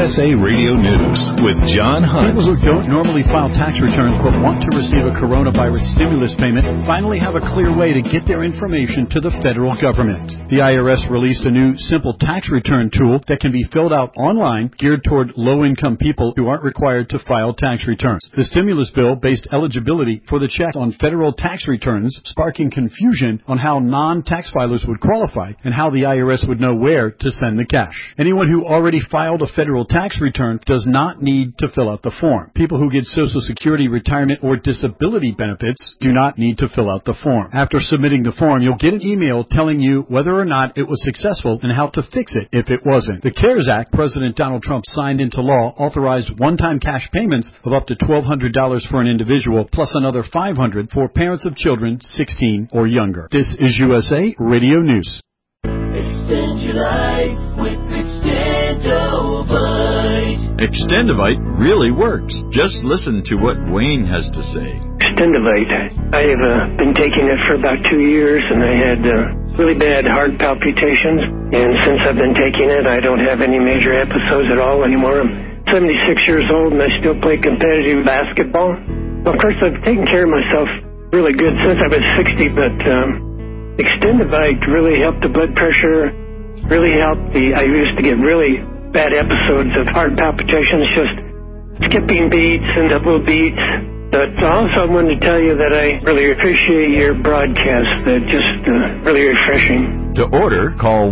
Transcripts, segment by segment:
USA Radio News with John Hunt. People who don't normally file tax returns but want to receive a coronavirus stimulus payment finally have a clear way to get their information to the federal government. The IRS released a new simple tax return tool that can be filled out online, geared toward low-income people who aren't required to file tax returns. The stimulus bill based eligibility for the check on federal tax returns, sparking confusion on how non-tax filers would qualify and how the IRS would know where to send the cash. Anyone who already filed a federal tax return does not need to fill out the form. People who get Social Security, retirement, or disability benefits do not need to fill out the form. After submitting the form, you'll get an email telling you whether or not it was successful and how to fix it if it wasn't. The CARES Act President Donald Trump signed into law authorized one-time cash payments of up to $1,200 for an individual, plus another $500 for parents of children 16 or younger. This is USA Radio News. Extend your life with Extendovite. Extendovite really works. Just listen to what Wayne has to say. Extendovite. I have been taking it for about 2 years, and I had really bad heart palpitations. And since I've been taking it, I don't have any major episodes at all anymore. I'm 76 years old, and I still play competitive basketball. Of course, I've taken care of myself really good since I was 60, but Extendovite really helped the blood pressure, really helped I used to get really bad episodes of heart palpitations, just skipping beats and double beats. But also I wanted to tell you that I really appreciate your broadcast. They're just really refreshing. To order, call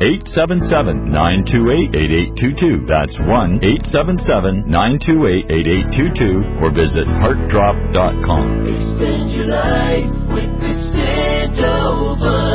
1-877-928-8822. That's 1-877-928-8822 or visit heartdrop.com. Extend your life with Extendovite.